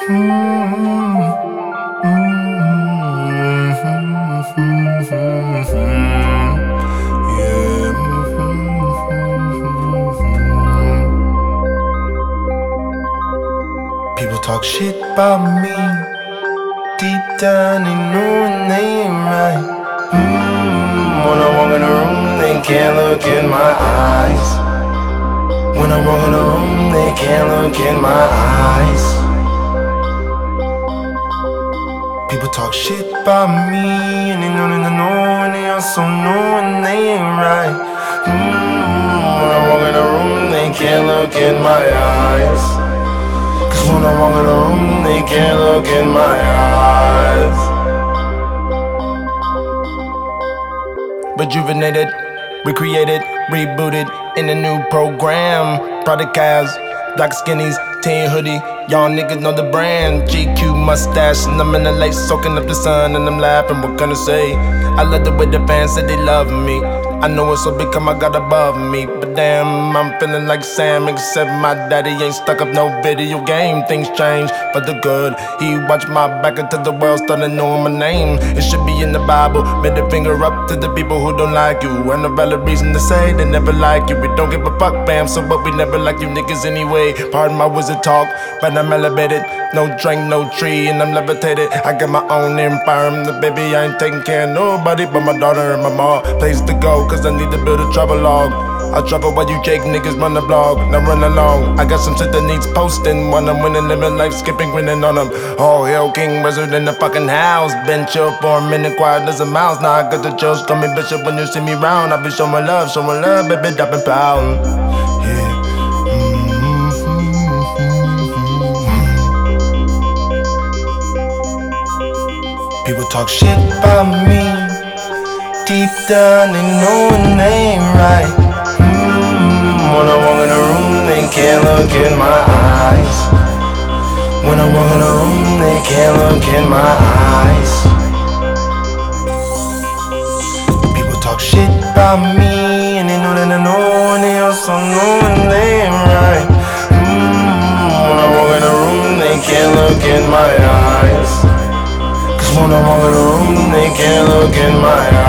People talk shit about me. Deep down they know they ain't right. When I walk in the room, they can't look in my eyes. When I walk in the room, they can't look in my eyes. People talk shit about me, and they know that I know, and they also know when they ain't right. When I walk in the room, they can't look in my eyes. Cause when I walk in the room, they can't look in my eyes. Rejuvenated, recreated, rebooted in a new program. Product calves, black skinnies, tan hoodie. Y'all niggas know the brand. GQ mustache, and I'm in the lake soaking up the sun, and I'm laughing. What gonna say? I love the way the fans say they love me. I know it's so big, I got above me. But damn, I'm feeling like Sam, except my daddy ain't stuck up no video game. Things change for the good. He watched my back until the world started knowing my name. It should be in the Bible. Middle finger up to the people who don't like you. And no valid reason to say they never like you. We don't give a fuck, bam, so but we never like you niggas anyway. Pardon my wizard talk, but I'm elevated. No drink, no tree, and I'm levitated. I got my own environment, baby. I ain't taking care of nobody but my daughter and my mom. Place to go, cause I need to build a travel log. I travel while you Jake niggas run the blog. Now run along. I got some shit that needs posting. When I'm winning, living life, skipping, grinning on them. Oh, hell, king, wizard in the fucking house. Been chill for a minute, quiet as a mouse. Now I got the chills, call me bishop when you see me round. I be showing love, baby, dropping pound. Yeah. People talk shit about me. Deep down they know when they ain't right. When I walk in the room, they can't look in my eyes. When I walk in the room, they can't look in my eyes. People talk shit about me, and they know that I know, and they also know when they ain't right. When I walk in the room, they can't look in my eyes. Cause when I walk in the room, they can't look in my eyes.